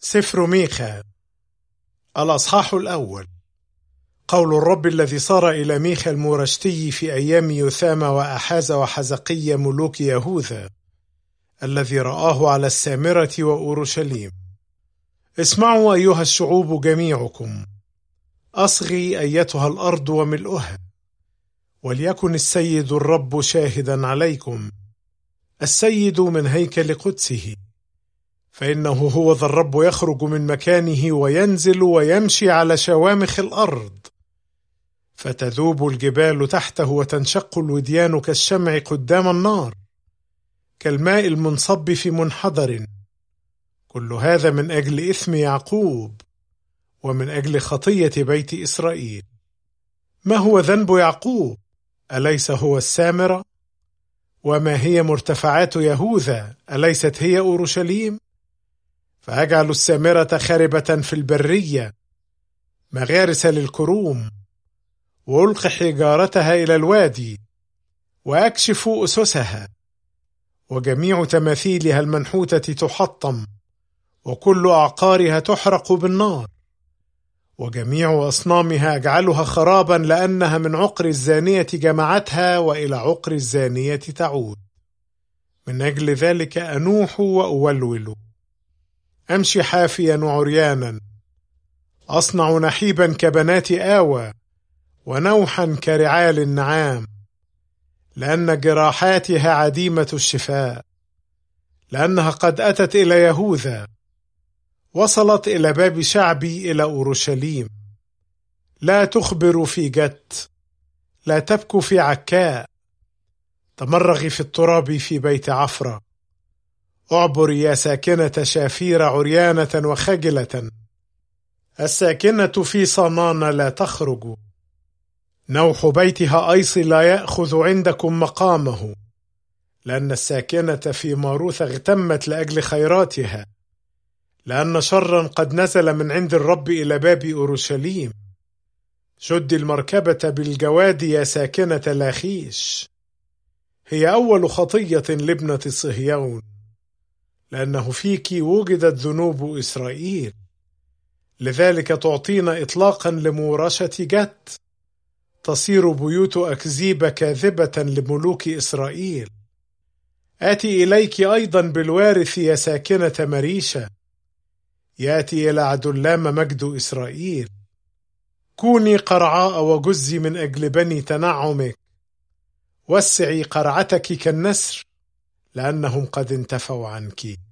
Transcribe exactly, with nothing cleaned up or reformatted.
سفر ميخا الأصحاح الأول. قول الرب الذي صار إلى ميخا المورشتي في أيام يثام وأحاز وحزقية ملوك يهوذا، الذي رآه على السامرة وأورشليم. اسمعوا أيها الشعوب جميعكم، أصغي أيتها الأرض وملؤها، وليكن السيد الرب شاهدا عليكم، السيد من هيكل قدسه، فإنه هو ذا الرب يخرج من مكانه وينزل ويمشي على شوامخ الأرض، فتذوب الجبال تحته وتنشق الوديان كالشمع قدام النار، كالماء المنصب في منحدر. كل هذا من أجل إثم يعقوب ومن أجل خطية بيت إسرائيل. ما هو ذنب يعقوب؟ أليس هو السامرة؟ وما هي مرتفعات يهوذا؟ أليست هي أورشليم؟ فأجعل السامرة خاربة في البرية، مغارس للكروم، وألقي حجارتها إلى الوادي، وأكشف أسسها، وجميع تماثيلها المنحوتة تحطم، وكل أعقارها تحرق بالنار، وجميع أصنامها أجعلها خرابا، لأنها من عقر الزانية جمعتها وإلى عقر الزانية تعود. من أجل ذلك أنوح وأولول، أمشي حافيا وعريانا، أصنع نحيبا كبنات آوى، ونوحا كرعال النعام، لأن جراحاتها عديمة الشفاء، لأنها قد أتت إلى يهوذا، وصلت إلى باب شعبي إلى أورشليم. لا تخبر في جت، لا تبكوا في عكاء، تمرغي في التراب في بيت عفرة. اعبري يا ساكنة شافير عريانة وخجلة، الساكنة في صنان لا تخرج. نوح بيتها أيص لا يأخذ عندكم مقامه، لأن الساكنة في ماروث اغتمت لأجل خيراتها، لأن شرا قد نزل من عند الرب إلى باب أورشليم. شد المركبة بالجواد يا ساكنة لاخيش، هي أول خطية لابنة صهيون، لأنه فيك وجدت ذنوب إسرائيل. لذلك تعطين إطلاقا لمورشة جت، تصير بيوت أكذيب كاذبة لملوك إسرائيل. آتي إليك أيضا بالوارث يا ساكنة مريشة، يأتي إلى عدلام مجد إسرائيل. كوني قرعاء وجزي من أجل بني تنعمك، وسعي قرعتك كالنسر، لأنهم قد انتفوا عنك.